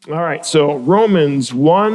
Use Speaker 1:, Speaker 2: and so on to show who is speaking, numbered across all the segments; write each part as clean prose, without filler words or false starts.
Speaker 1: All right, so Romans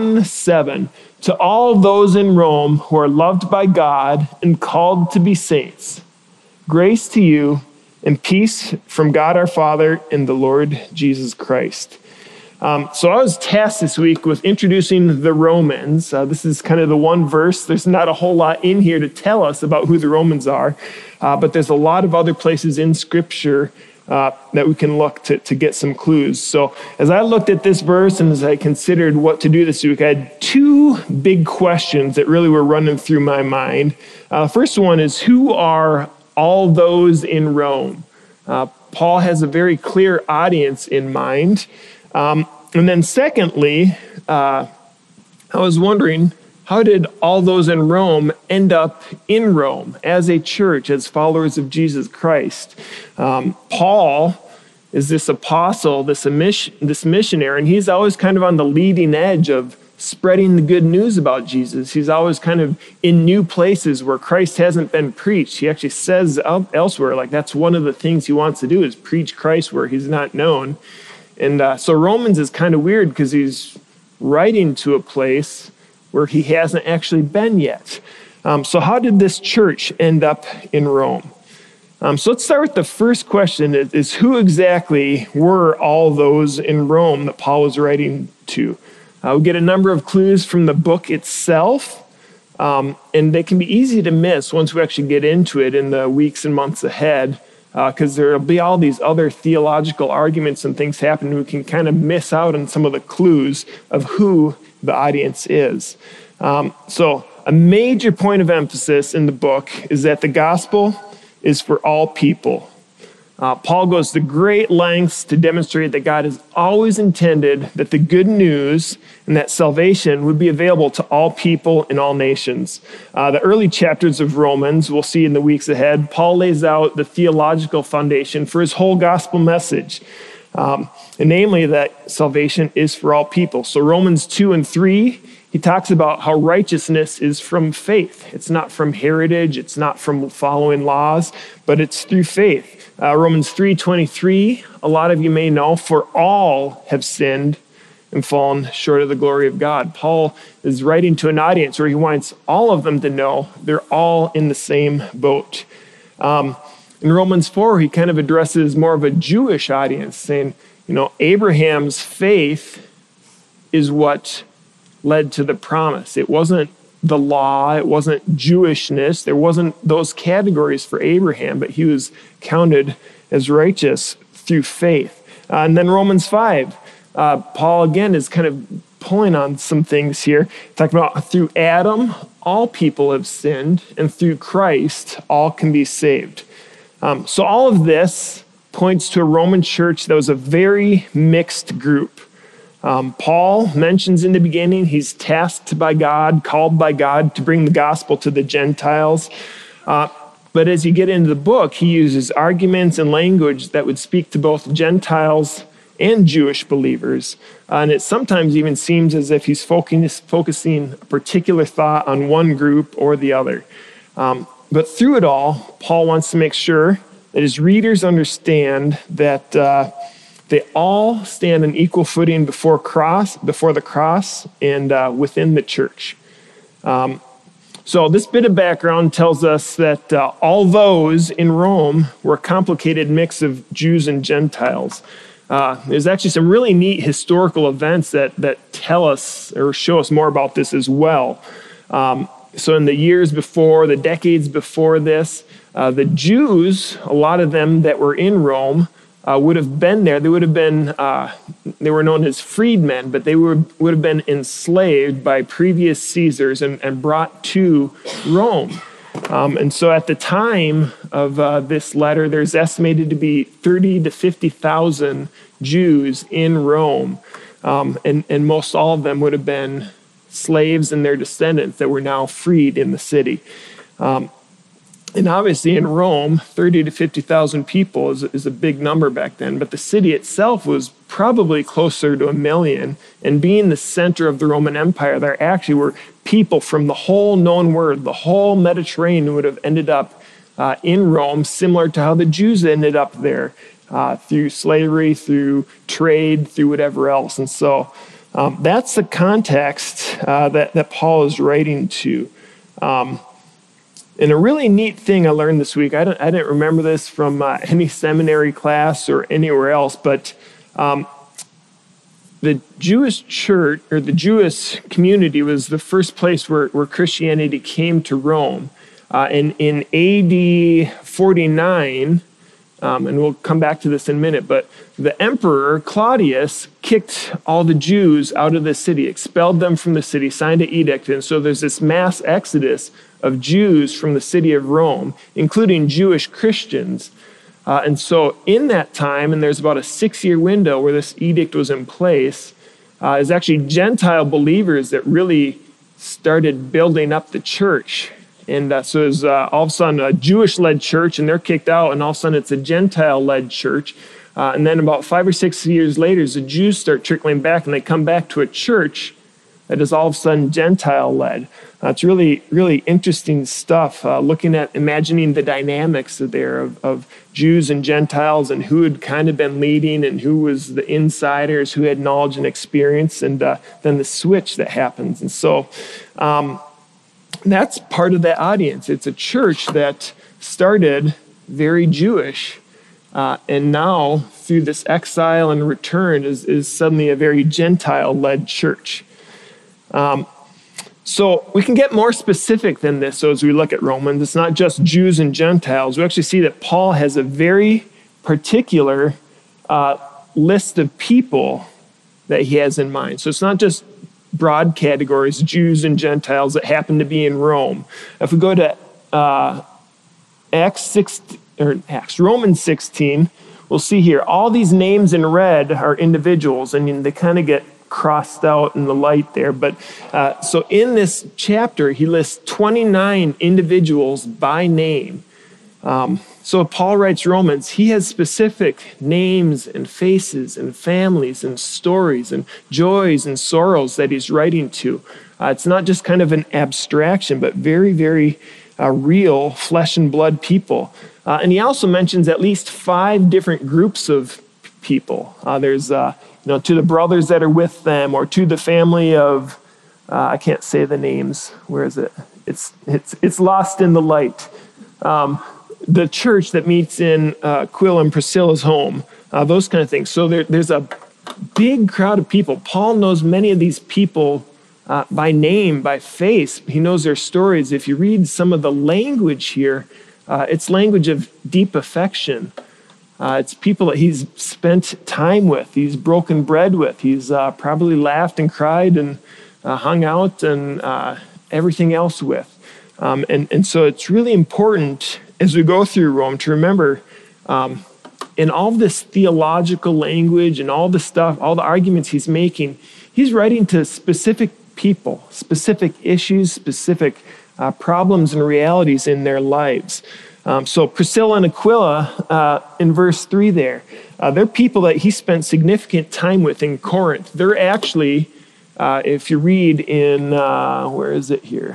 Speaker 1: 1:7. To all those in Rome who are loved by God and called to be saints, grace to you and peace from God our Father and the Lord Jesus Christ. So I was tasked this week with introducing the Romans. This is kind of the one verse. There's not a whole lot in here to tell us about who the Romans are, but there's a lot of other places in Scripture that we can look to get some clues. So as I looked at this verse and as I considered what to do this week, I had two big questions that really were running through my mind. The first one is, who are all those in Rome? Paul has a very clear audience in mind. And then secondly, I was wondering, how did all those in Rome end up in Rome as a church, as followers of Jesus Christ? Paul is this apostle, this missionary, and he's always kind of on the leading edge of spreading the good news about Jesus. He's always kind of in new places where Christ hasn't been preached. He actually says elsewhere, like that's one of the things he wants to do is preach Christ where he's not known. And so Romans is kind of weird because he's writing to a place where he hasn't actually been yet. So how did this church end up in Rome? So let's start with the first question is who exactly were all those in Rome that Paul was writing to? We get a number of clues from the book itself, and they can be easy to miss once we actually get into it in the weeks and months ahead, because there will be all these other theological arguments and things happening. We can kind of miss out on some of the clues of who the audience is. So a major point of emphasis in the book is that the gospel is for all people. Paul goes to great lengths to demonstrate that God has always intended that the good news and that salvation would be available to all people in all nations. The early chapters of Romans, we'll see in the weeks ahead, Paul lays out the theological foundation for his whole gospel message, and namely that salvation is for all people. So Romans 2 and 3, he talks about how righteousness is from faith. It's not from heritage, it's not from following laws, but it's through faith. Romans 3:23, a lot of you may know, for all have sinned and fallen short of the glory of God. Paul is writing to an audience where he wants all of them to know they're all in the same boat. In Romans 4, he kind of addresses more of a Jewish audience, saying, Abraham's faith is what led to the promise. It wasn't the law, it wasn't Jewishness, there wasn't those categories for Abraham, but he was counted as righteous through faith. And then Romans 5, Paul again is kind of pulling on some things here, talking about through Adam, all people have sinned, and through Christ, all can be saved. So all of this points to a Roman church that was a very mixed group. Paul mentions in the beginning, he's tasked by God, called by God to bring the gospel to the Gentiles. But as you get into the book, he uses arguments and language that would speak to both Gentiles and Jewish believers. And it sometimes even seems as if he's focusing a particular thought on one group or the other. But through it all, Paul wants to make sure that his readers understand that they all stand on equal footing before the cross, and within the church. So this bit of background tells us that all those in Rome were a complicated mix of Jews and Gentiles. There's actually some really neat historical events that tell us or show us more about this as well. So in the years before, the decades before this, the Jews, a lot of them that were in Rome, would have been there. They would have been, they were known as freedmen, but they would have been enslaved by previous Caesars and brought to Rome. And so at the time of this letter, there's estimated to be 30 to 50,000 Jews in Rome. And most all of them would have been slaves and their descendants that were now freed in the city. And obviously in Rome, 30 to 50,000 people is a big number back then, but the city itself was probably closer to 1 million. And being the center of the Roman Empire, there actually were people from the whole known world, the whole Mediterranean would have ended up in Rome, similar to how the Jews ended up there. through slavery, through trade, through whatever else. And so that's the context that Paul is writing to. And a really neat thing I learned this week, I didn't remember this from any seminary class or anywhere else, but the Jewish church, or the Jewish community, was the first place where Christianity came to Rome. And in AD 49, and we'll come back to this in a minute, but the emperor, Claudius, kicked all the Jews out of the city, expelled them from the city, signed an edict. And so there's this mass exodus of Jews from the city of Rome, including Jewish Christians. And so in that time, and there's about a 6-year window where this edict was in place, is actually Gentile believers that really started building up the church. And so it's all of a sudden a Jewish-led church, and they're kicked out, and all of a sudden it's a Gentile-led church. And then about 5 or 6 years later, the Jews start trickling back, and they come back to a church that is all of a sudden Gentile-led. It's really, really interesting stuff, looking at, imagining the dynamics there of Jews and Gentiles, and who had kind of been leading, and who was the insiders, who had knowledge and experience, and then the switch that happens. And so that's part of that audience. It's a church that started very Jewish, and now through this exile and return is suddenly a very Gentile-led church. So we can get more specific than this. So as we look at Romans, it's not just Jews and Gentiles. We actually see that Paul has a very particular list of people that he has in mind. So it's not just broad categories, Jews and Gentiles that happen to be in Rome. If we go to Romans 16, we'll see here all these names in red are individuals, and they kind of get crossed out in the light there. But so in this chapter, he lists 29 individuals by name. So Paul writes Romans, he has specific names and faces and families and stories and joys and sorrows that he's writing to. It's not just kind of an abstraction, but very, very real flesh and blood people. And he also mentions at least 5 different groups of people. There's to the brothers that are with them, or to the family of, I can't say the names. Where is it? It's lost in the light. The church that meets in Aquila and Priscilla's home, those kind of things. So there's a big crowd of people. Paul knows many of these people by name, by face. He knows their stories. If you read some of the language here, it's language of deep affection. It's people that he's spent time with, he's broken bread with, he's probably laughed and cried and hung out and everything else with. And so it's really important as we go through Rome to remember in all this theological language and all the stuff, all the arguments he's making, he's writing to specific people, specific issues, specific problems and realities in their lives. So Priscilla and Aquila, in verse 3 there, they're people that he spent significant time with in Corinth. They're actually, if you read in, where is it here?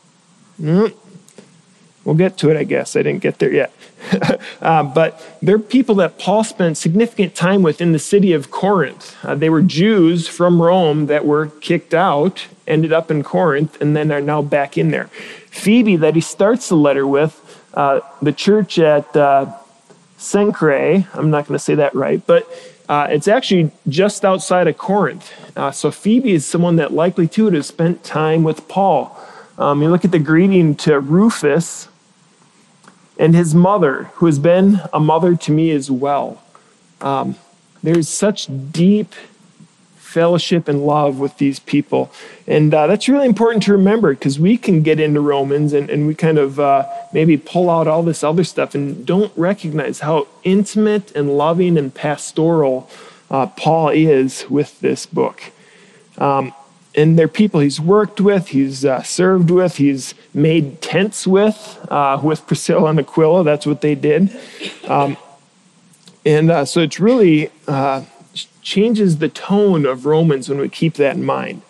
Speaker 1: We'll get to it, I guess. I didn't get there yet. But they're people that Paul spent significant time with in the city of Corinth. They were Jews from Rome that were kicked out, ended up in Corinth, and then are now back in there. Phoebe, that he starts the letter with, the church at Cenchreae, I'm not going to say that right, but it's actually just outside of Corinth. So Phoebe is someone that likely too would have spent time with Paul. You look at the greeting to Rufus and his mother, who has been a mother to me as well. There's such deep fellowship and love with these people. And that's really important to remember, because we can get into Romans and we kind of maybe pull out all this other stuff and don't recognize how intimate and loving and pastoral Paul is with this book. And they're people he's worked with, he's served with, he's made tents with Priscilla and Aquila. That's what they did. So it's really changes the tone of Romans when we keep that in mind.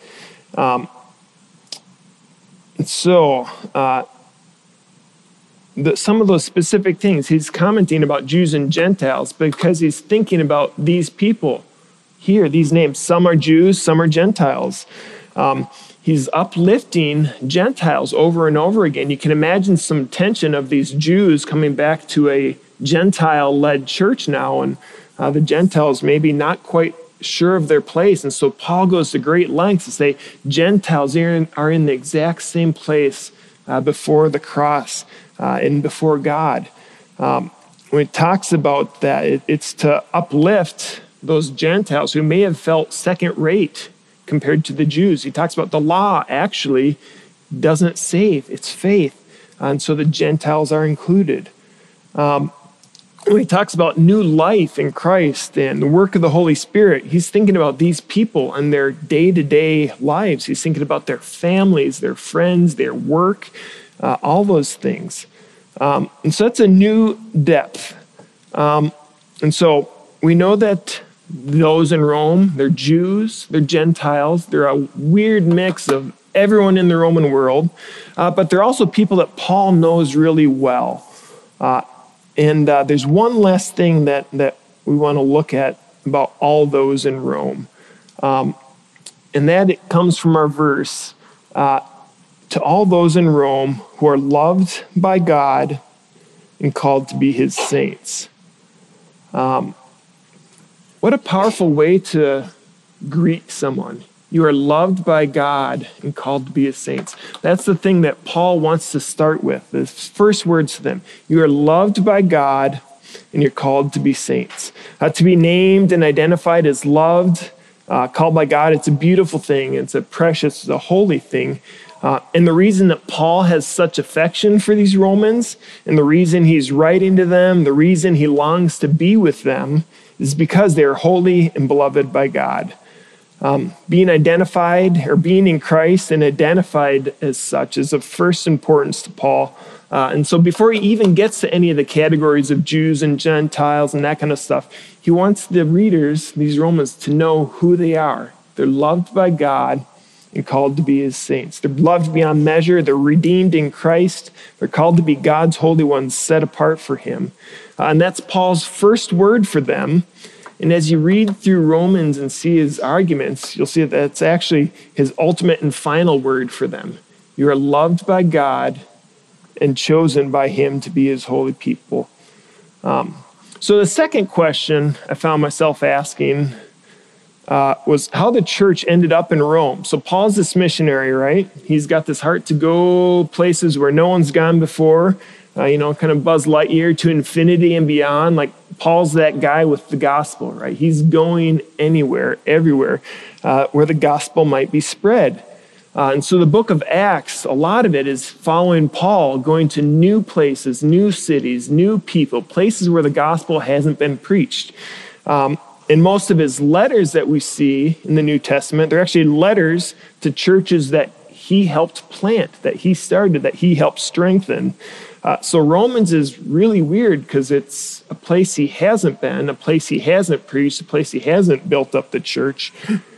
Speaker 1: some of those specific things. He's commenting about Jews and Gentiles because he's thinking about these people here, these names. Some are Jews, some are Gentiles. He's uplifting Gentiles over and over again. You can imagine some tension of these Jews coming back to a Gentile-led church now, and the Gentiles maybe not quite sure of their place. And so Paul goes to great lengths to say Gentiles are in the exact same place before the cross and before God. When he talks about that, it's to uplift those Gentiles who may have felt second rate compared to the Jews. He talks about the law actually doesn't save, it's faith. And so the Gentiles are included. When he talks about new life in Christ and the work of the Holy Spirit, he's thinking about these people and their day-to-day lives. He's thinking about their families, their friends, their work, all those things. And so that's a new depth. And so we know that those in Rome, they're Jews, they're Gentiles, they're a weird mix of everyone in the Roman world, but they're also people that Paul knows really well. And there's one last thing that we want to look at about all those in Rome. And that it comes from our verse, to all those in Rome who are loved by God and called to be his saints. What a powerful way to greet someone. You are loved by God and called to be his saints. That's the thing that Paul wants to start with. The first words to them. You are loved by God and you're called to be saints. To be named and identified as loved, called by God, it's a beautiful thing. It's a precious, it's a holy thing. And the reason that Paul has such affection for these Romans and the reason he's writing to them, the reason he longs to be with them is because they're holy and beloved by God. Being identified or being in Christ and identified as such is of first importance to Paul. And so before he even gets to any of the categories of Jews and Gentiles and that kind of stuff, he wants the readers, these Romans, to know who they are. They're loved by God and called to be his saints. They're loved beyond measure. They're redeemed in Christ. They're called to be God's holy ones set apart for him. And that's Paul's first word for them. And as you read through Romans and see his arguments, you'll see that that's actually his ultimate and final word for them. You are loved by God and chosen by him to be his holy people. So the second question I found myself asking was how the church ended up in Rome. So Paul's this missionary, right? He's got this heart to go places where no one's gone before, kind of Buzz Lightyear to infinity and beyond. Like Paul's that guy with the gospel, right? He's going anywhere, everywhere, where the gospel might be spread. And so the book of Acts, a lot of it is following Paul, going to new places, new cities, new people, places where the gospel hasn't been preached. And most of his letters that we see in the New Testament, they're actually letters to churches that he helped plant, that he started, that he helped strengthen. So Romans is really weird because it's a place he hasn't been, a place he hasn't preached, a place he hasn't built up the church.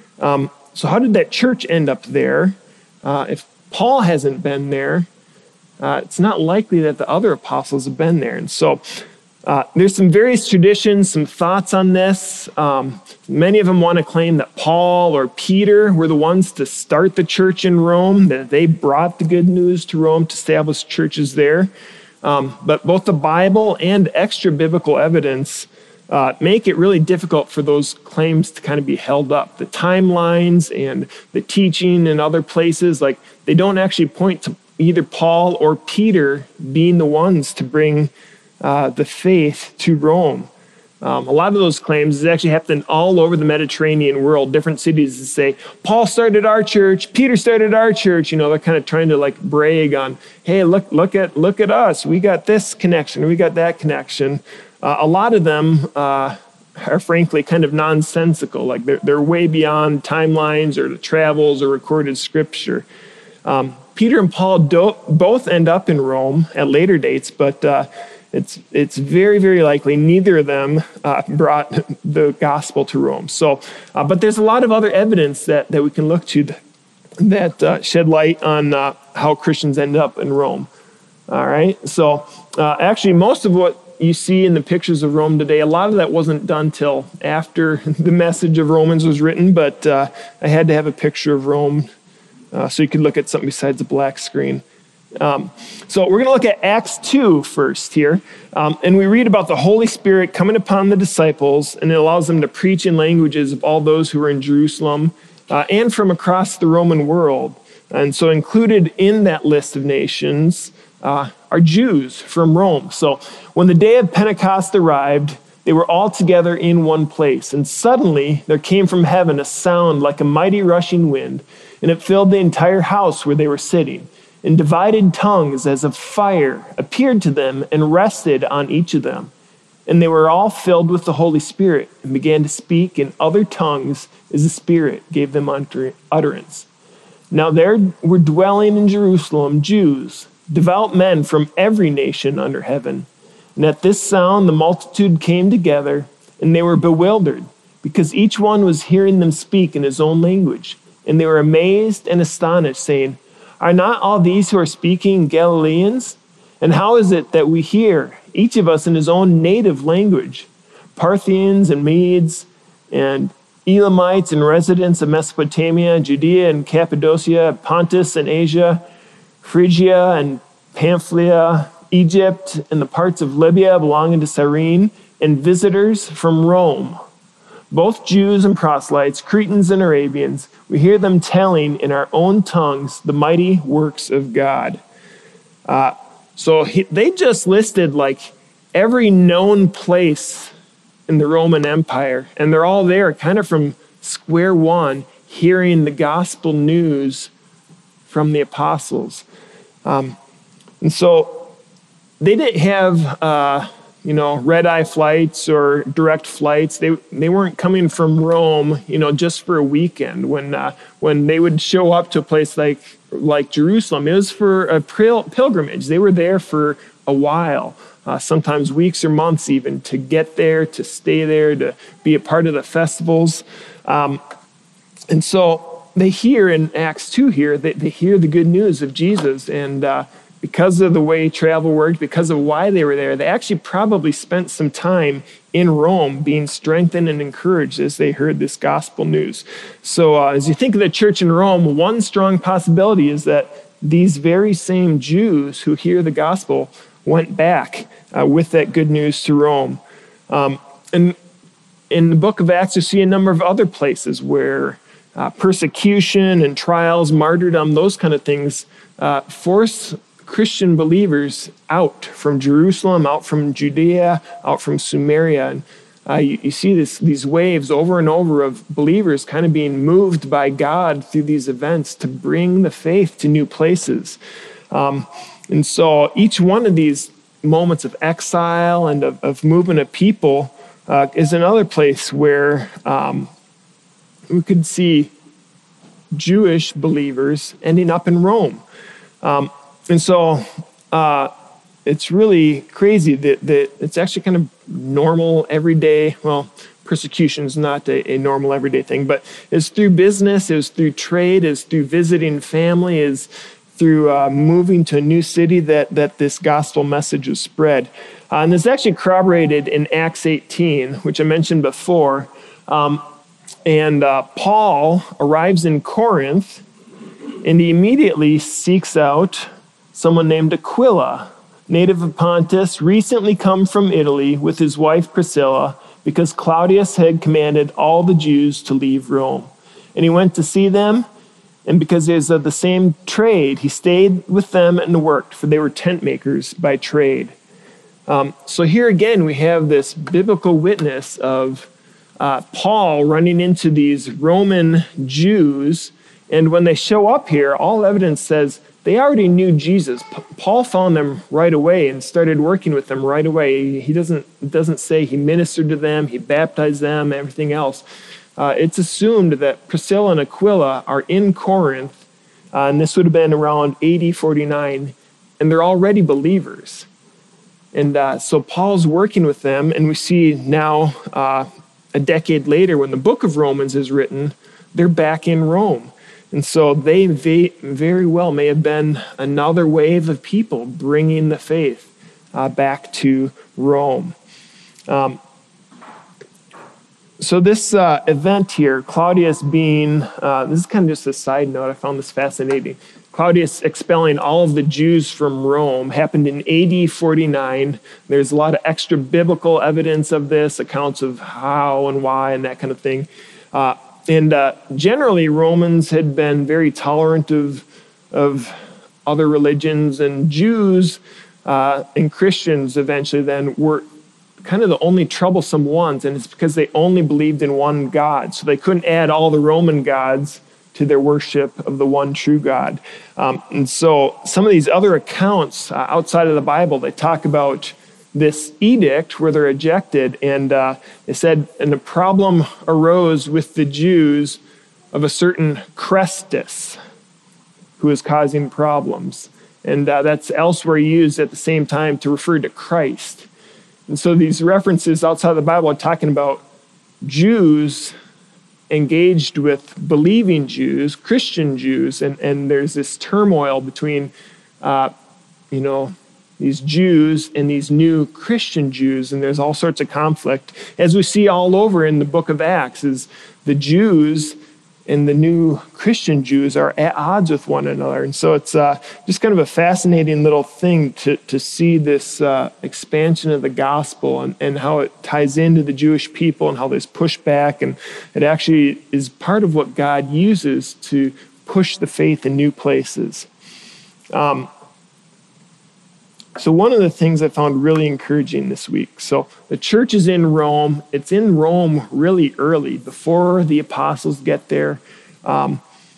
Speaker 1: So how did that church end up there? If Paul hasn't been there, it's not likely that the other apostles have been there. And so there's some various traditions, some thoughts on this. Many of them want to claim that Paul or Peter were the ones to start the church in Rome, that they brought the good news to Rome to establish churches there. But both the Bible and extra biblical evidence make it really difficult for those claims to kind of be held up. The timelines and the teaching in other places, like they don't actually point to either Paul or Peter being the ones to bring the faith to Rome. A lot of those claims is actually happening all over the Mediterranean world, different cities that say, Paul started our church, Peter started our church. They're kind of trying to like brag on, hey, look at us. We got this connection, we got that connection. A lot of them are frankly kind of nonsensical. Like they're way beyond timelines or the travels or recorded scripture. Peter and Paul both end up in Rome at later dates, but it's very, very likely neither of them brought the gospel to Rome. So, but there's a lot of other evidence that we can look to that shed light on how Christians end up in Rome. All right. So actually, most of what you see in the pictures of Rome today, a lot of that wasn't done till after the message of Romans was written, but I had to have a picture of Rome so you could look at something besides a black screen. So we're going to look at Acts 2 first here. And we read about the Holy Spirit coming upon the disciples, and it allows them to preach in languages of all those who were in Jerusalem and from across the Roman world. And so included in that list of nations are Jews from Rome. So when the day of Pentecost arrived, they were all together in one place. And suddenly there came from heaven a sound like a mighty rushing wind, and it filled the entire house where they were sitting. And divided tongues as of fire appeared to them and rested on each of them. And they were all filled with the Holy Spirit and began to speak in other tongues as the Spirit gave them utterance. Now there were dwelling in Jerusalem Jews, devout men from every nation under heaven. And at this sound the multitude came together, and they were bewildered, because each one was hearing them speak in his own language. And they were amazed and astonished, saying, "Are not all these who are speaking Galileans? And how is it that we hear, each of us in his own native language? Parthians and Medes and Elamites and residents of Mesopotamia, Judea and Cappadocia, Pontus and Asia, Phrygia and Pamphylia, Egypt and the parts of Libya belonging to Cyrene, and visitors from Rome, both Jews and proselytes, Cretans and Arabians, we hear them telling in our own tongues the mighty works of God." They just listed like every known place in the Roman Empire, and they're all there kind of from square one, hearing the gospel news from the apostles. And so they didn't have red-eye flights or direct flights. They weren't coming from Rome, just for a weekend. When they would show up to a place like Jerusalem, it was for a pilgrimage. They were there for a while, sometimes weeks or months even, to get there, to stay there, to be a part of the festivals. And so they hear in Acts 2 here, they hear the good news of Jesus, and because of the way travel worked, because of why they were there, they actually probably spent some time in Rome being strengthened and encouraged as they heard this gospel news. So as you think of the church in Rome, one strong possibility is that these very same Jews who hear the gospel went back with that good news to Rome. And in the book of Acts, you see a number of other places where persecution and trials, martyrdom, those kind of things force Christian believers out from Jerusalem, out from Judea, out from Samaria. And you see these waves over and over of believers kind of being moved by God through these events to bring the faith to new places. And so each one of these moments of exile and of movement of people is another place where we could see Jewish believers ending up in Rome. And so it's really crazy that it's actually kind of normal, everyday, well, persecution is not a normal, everyday thing, but it's through business, it was through trade, it's through visiting family, it's through moving to a new city that this gospel message was spread. And it's actually corroborated in Acts 18, which I mentioned before. And Paul arrives in Corinth, and he immediately seeks out someone named Aquila, native of Pontus, recently come from Italy with his wife Priscilla, because Claudius had commanded all the Jews to leave Rome. And he went to see them, and because he was of the same trade, he stayed with them and worked, for they were tent makers by trade. So here again, we have this biblical witness of Paul running into these Roman Jews, and when they show up here, all evidence says they already knew Jesus. Paul found them right away and started working with them right away. It doesn't say he ministered to them, he baptized them, everything else. It's assumed that Priscilla and Aquila are in Corinth, and this would have been around AD 49, and they're already believers. And so Paul's working with them, and we see now a decade later when the book of Romans is written, they're back in Rome. And so they very well may have been another wave of people bringing the faith back to Rome. So this event here, Claudius being, this is kind of just a side note, I found this fascinating. Claudius expelling all of the Jews from Rome happened in AD 49. There's a lot of extra biblical evidence of this, accounts of how and why and that kind of thing. And generally, Romans had been very tolerant of other religions, and Jews and Christians eventually then were kind of the only troublesome ones, and it's because they only believed in one God. So they couldn't add all the Roman gods to their worship of the one true God. And so some of these other accounts outside of the Bible, they talk about this edict where they're ejected, and they said, and a problem arose with the Jews of a certain Chrestus who is causing problems. And that's elsewhere used at the same time to refer to Christ. And so these references outside the Bible are talking about Jews engaged with believing Jews, Christian Jews, and there's this turmoil between, these Jews and these new Christian Jews, and there's all sorts of conflict. As we see all over in the book of Acts, is the Jews and the new Christian Jews are at odds with one another. And so it's just kind of a fascinating little thing to see this expansion of the gospel and how it ties into the Jewish people and how there's pushback. And it actually is part of what God uses to push the faith in new places. So one of the things I found really encouraging this week, so the church is in Rome. It's in Rome really early, before the apostles get there. And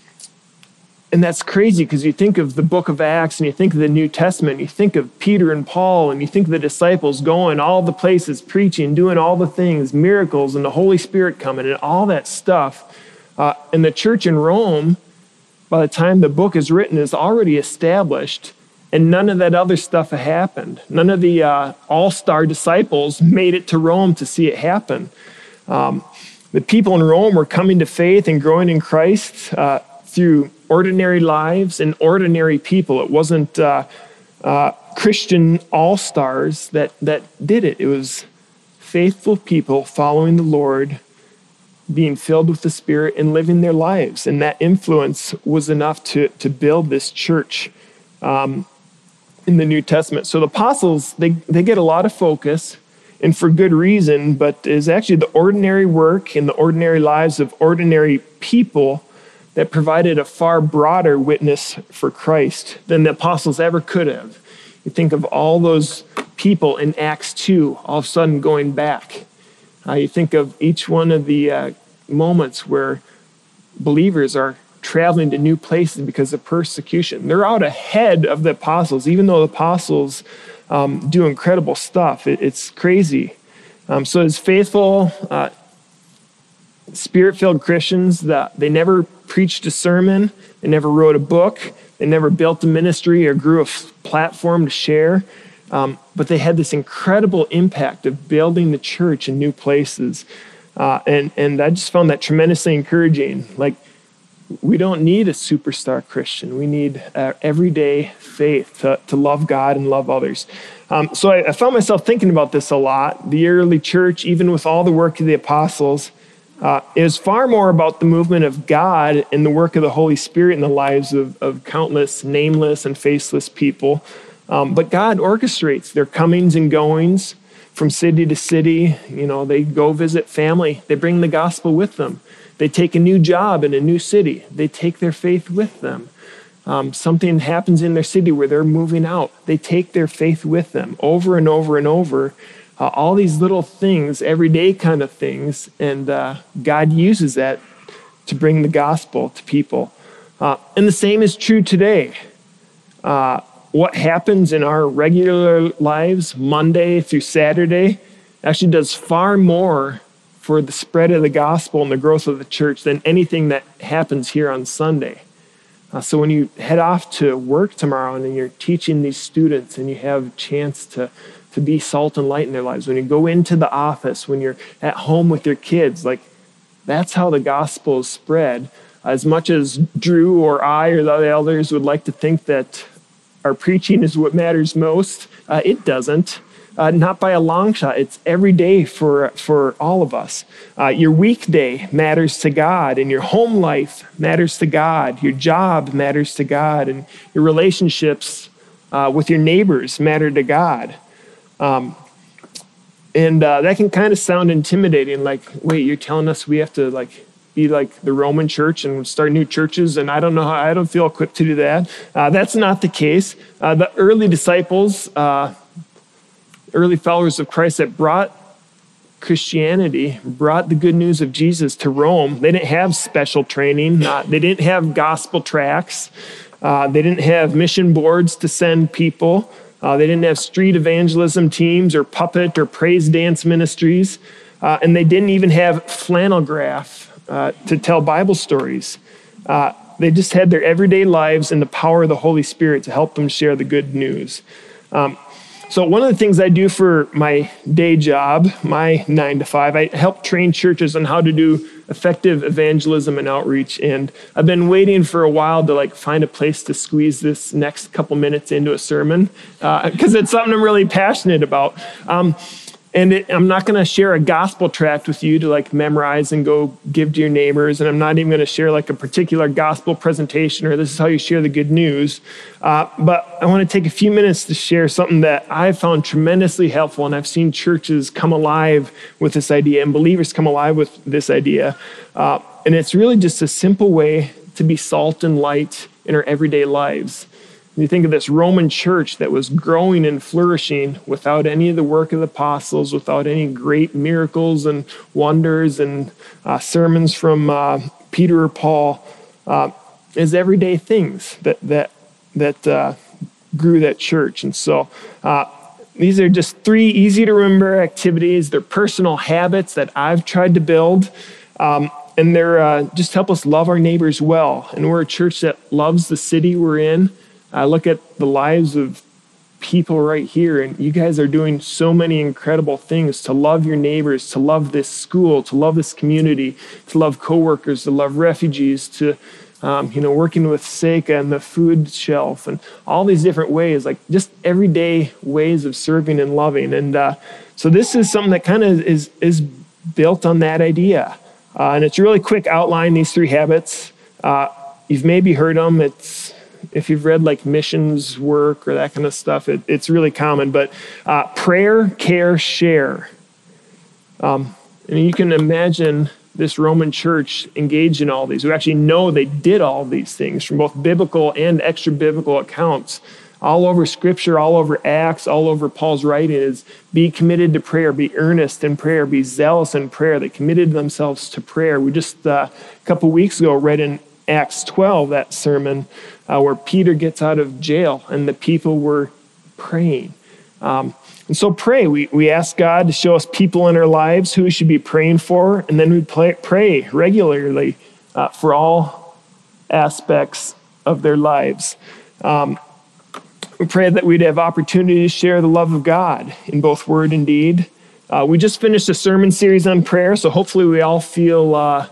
Speaker 1: that's crazy because you think of the book of Acts and you think of the New Testament, you think of Peter and Paul, and you think of the disciples going all the places, preaching, doing all the things, miracles, and the Holy Spirit coming and all that stuff. And the church in Rome, by the time the book is written, is already established. And none of that other stuff happened. None of the all-star disciples made it to Rome to see it happen. The people in Rome were coming to faith and growing in Christ through ordinary lives and ordinary people. It wasn't Christian all-stars that did it. It was faithful people following the Lord, being filled with the Spirit and living their lives. And that influence was enough to build this church in the New Testament. So the apostles, they get a lot of focus, and for good reason, but is actually the ordinary work and the ordinary lives of ordinary people that provided a far broader witness for Christ than the apostles ever could have. You think of all those people in Acts 2 all of a sudden going back. You think of each one of the moments where believers are traveling to new places because of persecution. They're out ahead of the apostles, even though the apostles do incredible stuff. It's crazy. So as faithful, Spirit-filled Christians, they never preached a sermon, they never wrote a book, they never built a ministry or grew a platform to share, but they had this incredible impact of building the church in new places. And I just found that tremendously encouraging. Like, we don't need a superstar Christian. We need everyday faith to love God and love others. So I found myself thinking about this a lot. The early church, even with all the work of the apostles, is far more about the movement of God and the work of the Holy Spirit in the lives of countless nameless and faceless people. But God orchestrates their comings and goings from city to city. They go visit family. They bring the gospel with them. They take a new job in a new city. They take their faith with them. Something happens in their city where they're moving out. They take their faith with them over and over and over. All these little things, everyday kind of things, and God uses that to bring the gospel to people. And the same is true today. What happens in our regular lives, Monday through Saturday, actually does far more for the spread of the gospel and the growth of the church than anything that happens here on Sunday. So when you head off to work tomorrow and you're teaching these students and you have a chance to be salt and light in their lives, when you go into the office, when you're at home with your kids, like, that's how the gospel is spread As much as Drew or I or the other elders would like to think that our preaching is what matters most, it doesn't. Not by a long shot. It's every day for all of us. Your weekday matters to God, and your home life matters to God. Your job matters to God, and your relationships with your neighbors matter to God. And that can kind of sound intimidating, like, wait, you're telling us we have to be like the Roman church and start new churches, and I don't feel equipped to do that. That's not the case. The early disciples, early followers of Christ that brought Christianity, brought the good news of Jesus to Rome, they didn't have special training. They didn't have gospel tracts. They didn't have mission boards to send people. They didn't have street evangelism teams or puppet or praise dance ministries. And they didn't even have flannel graph to tell Bible stories. They just had their everyday lives and the power of the Holy Spirit to help them share the good news. So one of the things I do for my day job, my 9 to 5, I help train churches on how to do effective evangelism and outreach. And I've been waiting for a while to find a place to squeeze this next couple minutes into a sermon because it's something I'm really passionate about. I'm not going to share a gospel tract with you to memorize and go give to your neighbors. And I'm not even going to share a particular gospel presentation or this is how you share the good news. But I want to take a few minutes to share something that I found tremendously helpful. And I've seen churches come alive with this idea and believers come alive with this idea. And it's really just a simple way to be salt and light in our everyday lives. You think of this Roman church that was growing and flourishing without any of the work of the apostles, without any great miracles and wonders and sermons from Peter or Paul, is everyday things that grew that church. And so these are just 3 easy to remember activities. They're personal habits that I've tried to build. And they're just help us love our neighbors well. And we're a church that loves the city we're in. I look at the lives of people right here, and you guys are doing so many incredible things to love your neighbors, to love this school, to love this community, to love coworkers, to love refugees, to working with Seika and the food shelf, and all these different ways, just everyday ways of serving and loving. And so this is something that kind of is built on that idea. And it's a really quick outline, these 3 habits. You've maybe heard them. If you've read missions work or that kind of stuff, it's really common. But prayer, care, share. And you can imagine this Roman church engaged in all these. We actually know they did all these things from both biblical and extra biblical accounts. All over Scripture, all over Acts, all over Paul's writing is be committed to prayer, be earnest in prayer, be zealous in prayer. They committed themselves to prayer. We just a couple weeks ago read in Acts 12, that sermon where Peter gets out of jail and the people were praying. And so pray. We ask God to show us people in our lives who we should be praying for, and then we pray regularly for all aspects of their lives. We pray that we'd have opportunity to share the love of God in both word and deed. We just finished a sermon series on prayer, so hopefully we all feel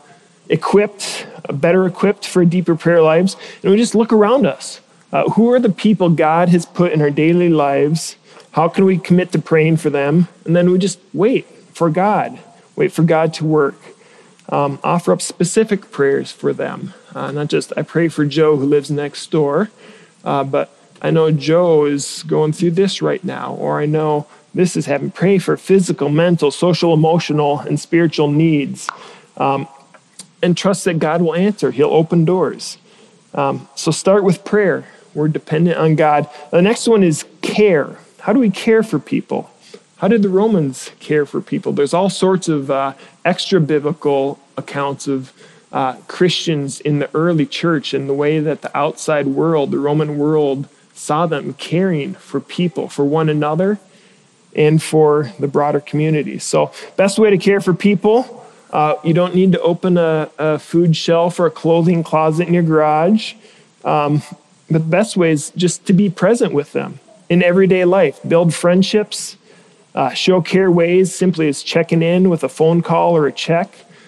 Speaker 1: better equipped for deeper prayer lives. And we just look around us. Who are the people God has put in our daily lives? How can we commit to praying for them? And then we just wait for God to work. Offer up specific prayers for them. Not just, I pray for Joe who lives next door, but I know Joe is going through this right now, or I know this is happening. Pray for physical, mental, social, emotional, and spiritual needs. And trust that God will answer. He'll open doors. So start with prayer. We're dependent on God. The next one is care. How do we care for people? How did the Romans care for people? There's all sorts of extra biblical accounts of Christians in the early church and the way that the outside world, the Roman world, saw them caring for people, for one another, and for the broader community. So best way to care for people, you don't need to open a food shelf or a clothing closet in your garage. But the best way is just to be present with them in everyday life. Build friendships, show care ways simply as checking in with a phone call or a check.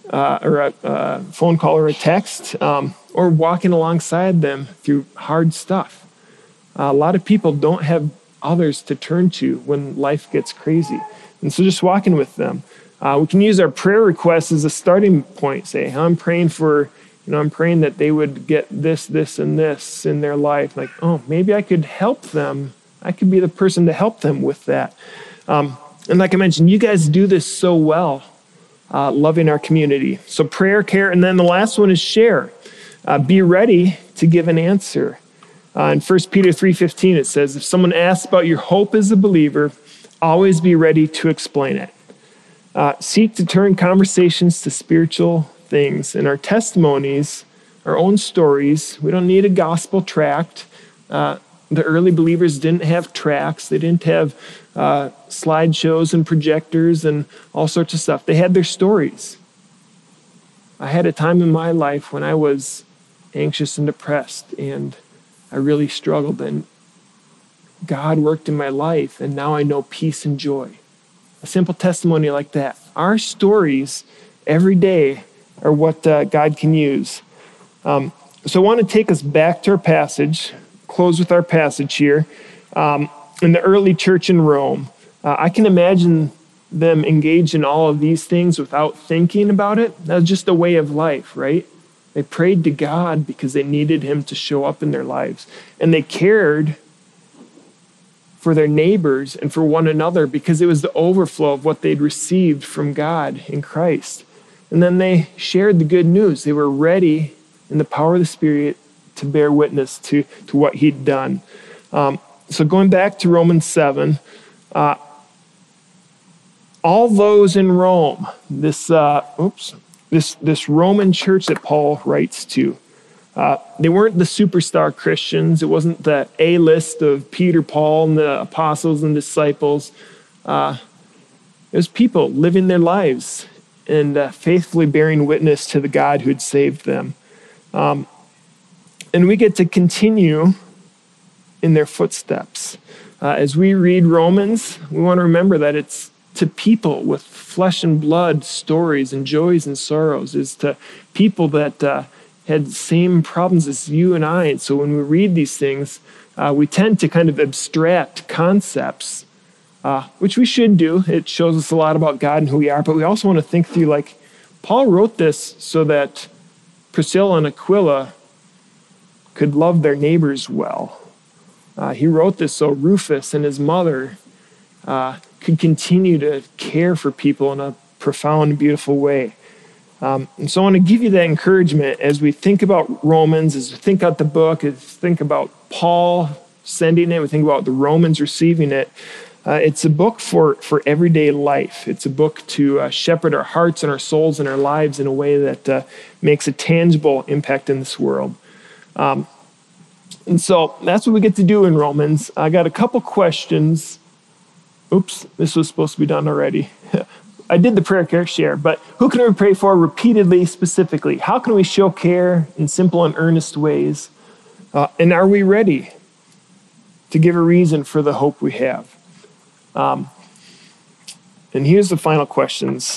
Speaker 1: or a phone call or a text, or walking alongside them through hard stuff. A lot of people don't have others to turn to when life gets crazy. And so just walking with them. We can use our prayer requests as a starting point. Say, I'm praying that they would get this, this, and this in their life. Like, maybe I could help them. I could be the person to help them with that. And like I mentioned, you guys do this so well, loving our community. So prayer, care, and then the last one is share. Be ready to give an answer. In 1 Peter 3:15, it says, if someone asks about your hope as a believer, always be ready to explain it. Seek to turn conversations to spiritual things. And our testimonies, our own stories, we don't need a gospel tract. The early believers didn't have tracts. They didn't have slideshows and projectors and all sorts of stuff. They had their stories. I had a time in my life when I was anxious and depressed, and I really struggled, and God worked in my life, and now I know peace and joy. A simple testimony like that. Our stories every day are what God can use. So I want to take us back to our passage, close with our passage here. In the early church in Rome, I can imagine them engaged in all of these things without thinking about it. That was just a way of life, right? They prayed to God because they needed him to show up in their lives. And they cared for their neighbors and for one another because it was the overflow of what they'd received from God in Christ. And then they shared the good news. They were ready in the power of the Spirit to bear witness to what he'd done. So going back to Romans 7, all those in Rome, this Roman church that Paul writes to, they weren't the superstar Christians. It wasn't the A-list of Peter, Paul, and the apostles and disciples. It was people living their lives and faithfully bearing witness to the God who had saved them. And we get to continue in their footsteps. As we read Romans, we want to remember that it's to people with flesh and blood stories and joys and sorrows. It's to people that had the same problems as you and I. And so when we read these things, we tend to kind of abstract concepts, which we should do. It shows us a lot about God and who we are, but we also want to think through, like, Paul wrote this so that Priscilla and Aquila could love their neighbors well. He wrote this so Rufus and his mother could continue to care for people in a profound and beautiful way. And so I want to give you that encouragement as we think about Romans, as we think about the book, as we think about Paul sending it, we think about the Romans receiving it. It's a book for everyday life. It's a book to shepherd our hearts and our souls and our lives in a way that makes a tangible impact in this world. And so that's what we get to do in Romans. I got a couple questions. Oops, this was supposed to be done already. I did the prayer, care, share, but who can we pray for repeatedly, specifically? How can we show care in simple and earnest ways? And are we ready to give a reason for the hope we have? And here's the final questions.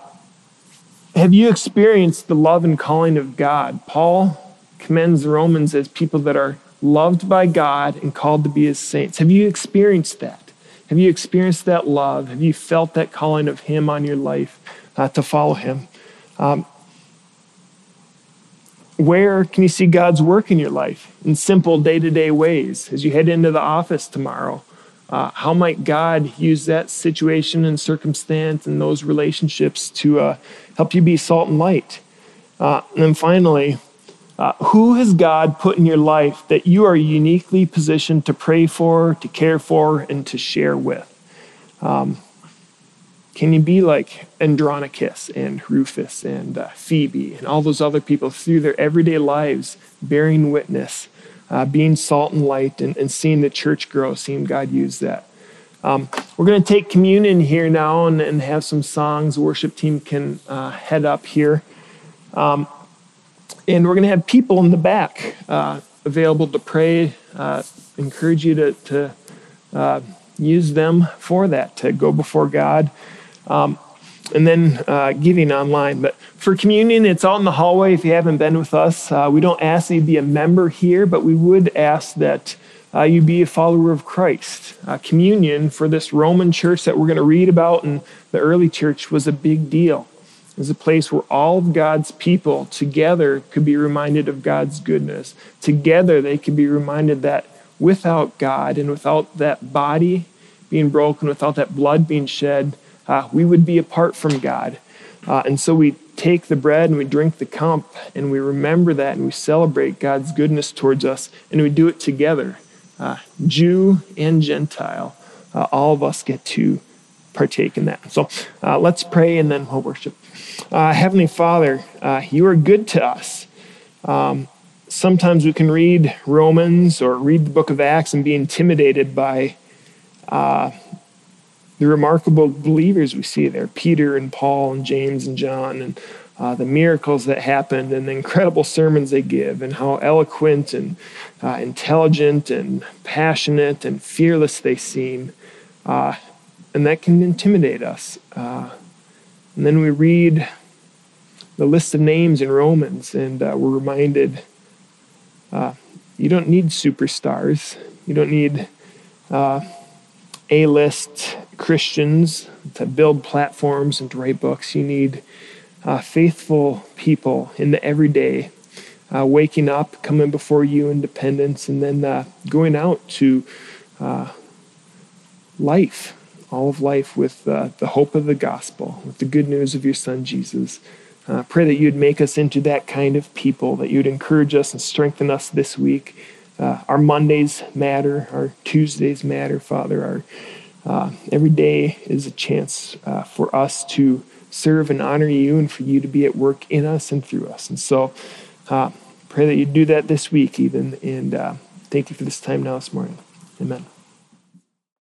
Speaker 1: Have you experienced the love and calling of God? Paul commends the Romans as people that are loved by God and called to be his saints. Have you experienced that? Have you experienced that love? Have you felt that calling of him on your life to follow him? Where can you see God's work in your life in simple day-to-day ways? As you head into the office tomorrow, how might God use that situation and circumstance and those relationships to help you be salt and light? And then finally, who has God put in your life that you are uniquely positioned to pray for, to care for, and to share with? Can you be like Andronicus and Rufus and Phoebe and all those other people through their everyday lives, bearing witness, being salt and light, and seeing the church grow, seeing God use that? We're going to take communion here now and have some songs. The worship team can head up here. And we're going to have people in the back available to pray. Encourage you to use them for that, to go before God. and then giving online. But for communion, it's out in the hallway if you haven't been with us. We don't ask that you be a member here, but we would ask that you be a follower of Christ. Communion for this Roman church that we're going to read about in the early church was a big deal. It was a place where all of God's people together could be reminded of God's goodness. Together they could be reminded that without God and without that body being broken, without that blood being shed, we would be apart from God. And so we take the bread and we drink the cup and we remember that and we celebrate God's goodness towards us, and we do it together. Jew and Gentile, all of us get to partake in that. So let's pray and then we'll worship. Heavenly Father, you are good to us. Sometimes we can read Romans or read the book of Acts and be intimidated by the remarkable believers we see there, Peter and Paul and James and John, and the miracles that happened and the incredible sermons they give and how eloquent and intelligent and passionate and fearless they seem. And that can intimidate us. And then we read the list of names in Romans, and we're reminded you don't need superstars. You don't need A-list Christians to build platforms and to write books. You need faithful people in the everyday, waking up, coming before you in dependence, and then going out to life, all of life with the hope of the gospel, with the good news of your Son, Jesus. Pray that you'd make us into that kind of people, that you'd encourage us and strengthen us this week. Our Mondays matter, our Tuesdays matter, Father. Our every day is a chance for us to serve and honor you and for you to be at work in us and through us. And so pray that you'd do that this week even, and thank you for this time now this morning. Amen.